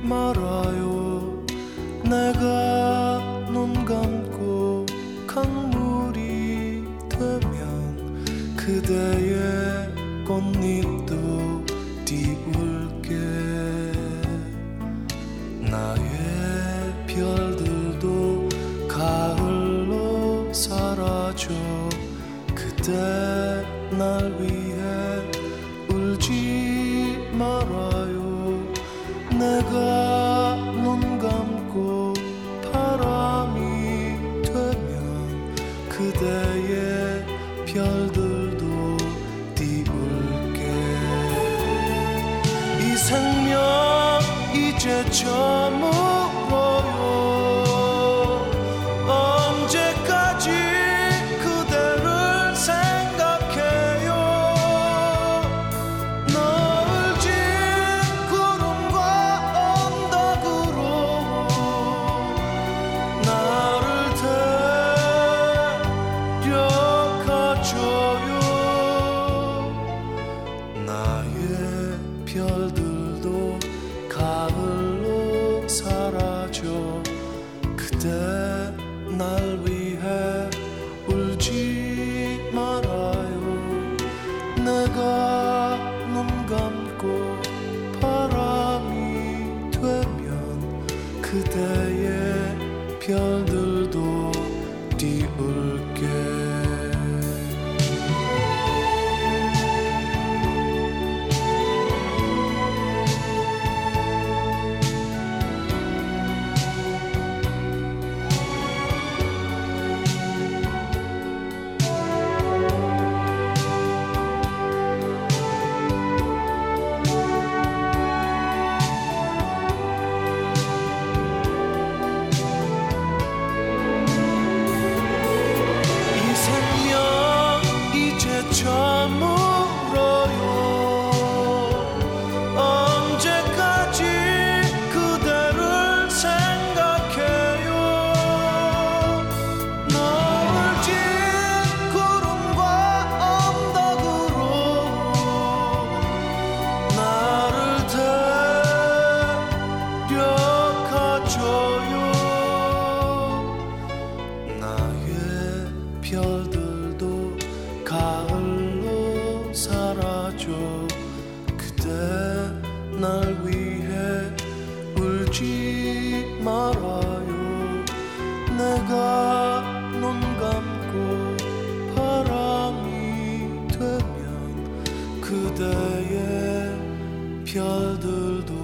말아요. 내가 눈 감고 강물이 되면 그대의 꽃잎도 띄울게. 나의 별들도 가을로 사라져. 그대 날 위해 울지 말아요. 내가 눈 감고 바람이 되면 그대의 별들도 띄울게. 이 생명 이제 저물어요. 언제까지 그대를 생각해요. 너울진 구름과 언덕으로 나를 데려가줘요. 나의 별들도 가을로 사라져. 그대 날 위해 울지 말아요. 내가 눈 감고 바람이 되면 그대의 별들도 띄울게. 저물어요. 언제까지 그대를 생각해요. 너울진 구름과 언덕으로 나를 데려가줘요. 나의 별들도 가을로 사라져. 그대 날 위해 울지 말아요. 내가 눈 감고 바람이 되면 그대의 별들도